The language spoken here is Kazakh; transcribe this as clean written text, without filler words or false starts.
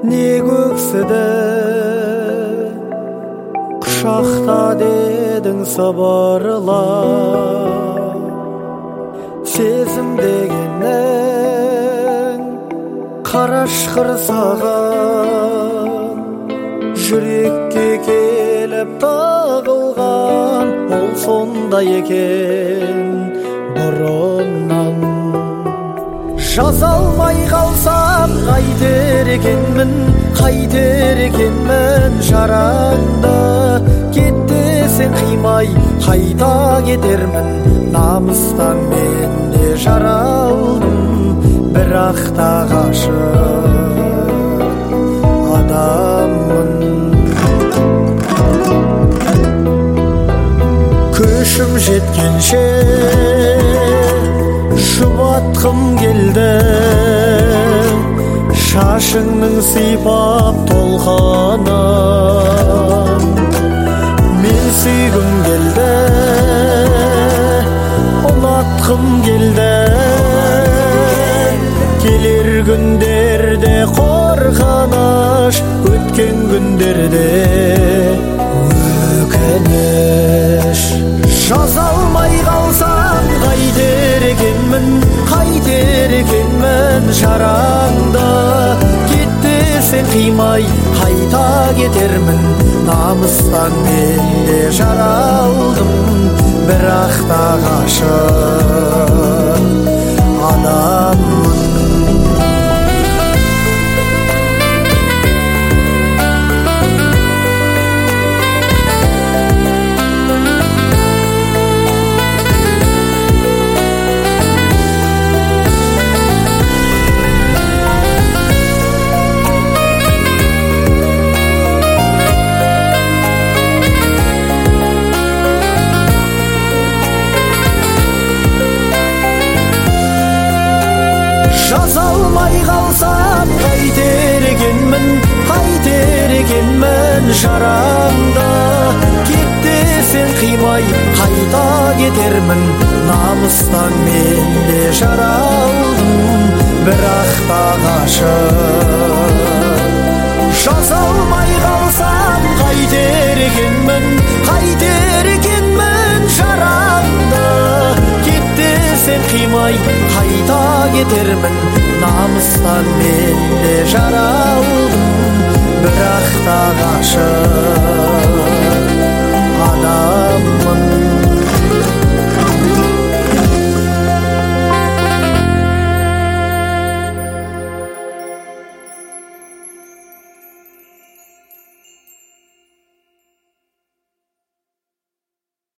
не көксіді құшақта дедің сыбырлап, сезім дегеннің қарашқыр саған жүрекке келіп тағылған, ол сонда екен бұрыннан. Жаза алмай қалсам қайтер екенмін жараңды, кет десең қимай қайта кетермін, намыстан мен де жаралдым, бірақ та ғашық адаммын. Көшім жеткенше жұбатқым келді, шашыңның сипап толқынын. Мен сүйгім келді, ұнатқым келді, келер күндерде қорқыныш, өткен күндерде өкініш. Жаза алмай қалсам қайтер екенмін жараңды, кет десең қимай қайта кетермін, намыстан мен де жаралдым, бірақ та ғашық адаммын. Жаза алмай қалсам қайтер екенмін жараңды, кет десең қимай қайта кетермін, намыстан мен де жаралдым, бірақ та ғашық. Жаза алмай қалсам қайтер екенмін жараңды, кет десең қимай қайта кетермін, намыстан мен де жаралдым, бірақ та ғашық